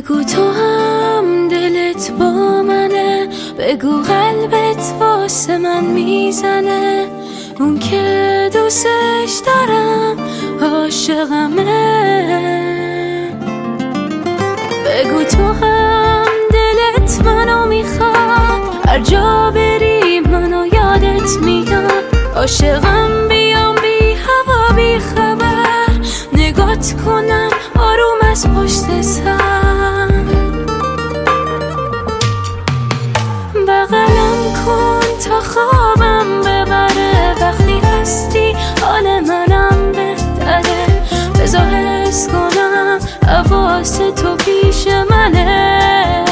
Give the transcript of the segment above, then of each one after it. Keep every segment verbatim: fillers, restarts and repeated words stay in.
بگو تو هم دلت با منه، بگو قلبت واسه من میزنه، اون که دوستش دارم عاشقمه. بگو تو هم دلت منو میخواد، هر جا بری منو یادت میاد، عاشقم بیام بی هوا بی خبر، نگات کنم آروم از پشت سر، بغلم کن تا خوابم ببره، وقتی هستی حال منم بهتره، بذار حس کنم حواس تو پیش منه،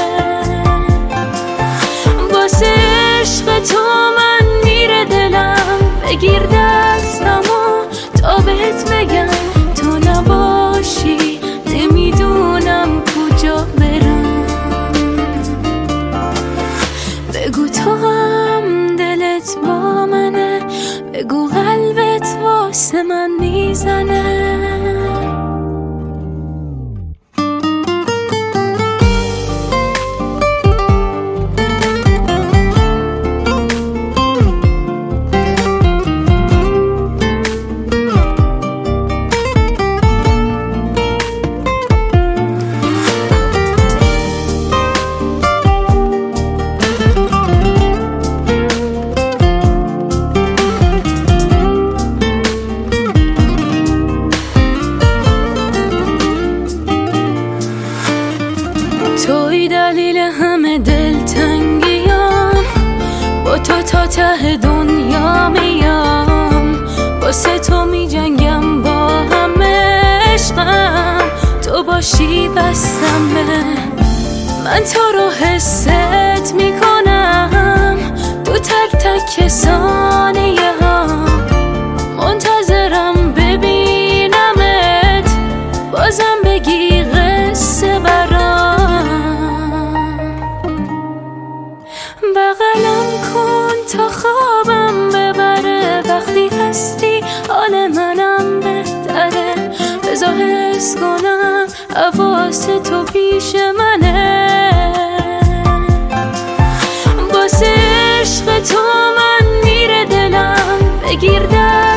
واسه عشق تو من میره دلم، بگیر دستمو تا بهت بگم تو نباشی نمیدونم کجا برم. بگو تو هم دلت با منه، بگو قلبت واسه من میزنه. توی دلیل همه دلتنگیام، با تو تا ته دنیا میام، واسه تو میجنگم با همه عشقم، تو باشی بسمه، من تو رو حست میکنم تو تک تک ثانیه ها، منتظرم ببینمت بازم بگی قصه برام، بغلم کن تا خوابم ببره، وقتی هستی حال منم بهتره، بذار حس کنم حواس تو پیش منه، واسه عشق تو من میره دلم، بگیر دست